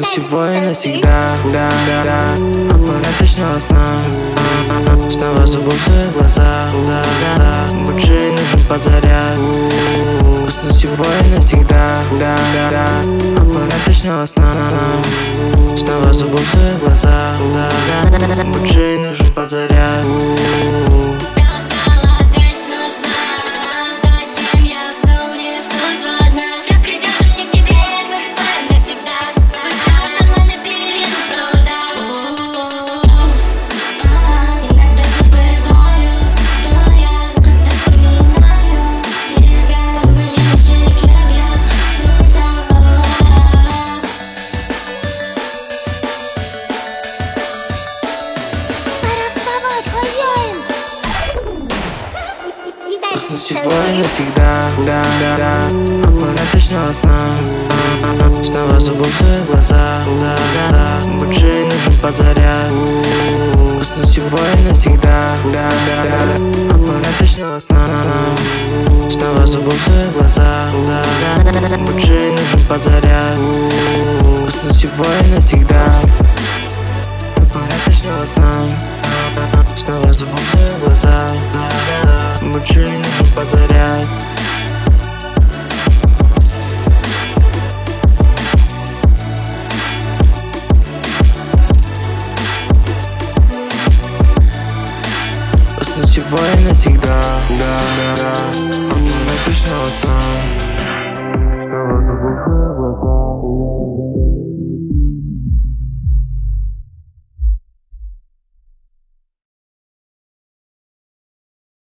Уснуть всего и навсегда, аппарат ночного сна. Снова забытые глаза, больше не нужен подзаряд. Уснуть всего и навсегда, аппарат ночного сна. Снова забытые глаза, больше не нужен подзаряд. Уснуть всего и навсегда, аппарат ночного сна. Снова забытые глаза, больше не нужен подзаряд. Уснуть всего и навсегда, аппарат ночного сна. Снова забытые глаза, больше не нужен подзаряд. Уснуть всего и навсегда, аппарат ночного сна. Снова забытые глаза, больше не нужен подзаряд.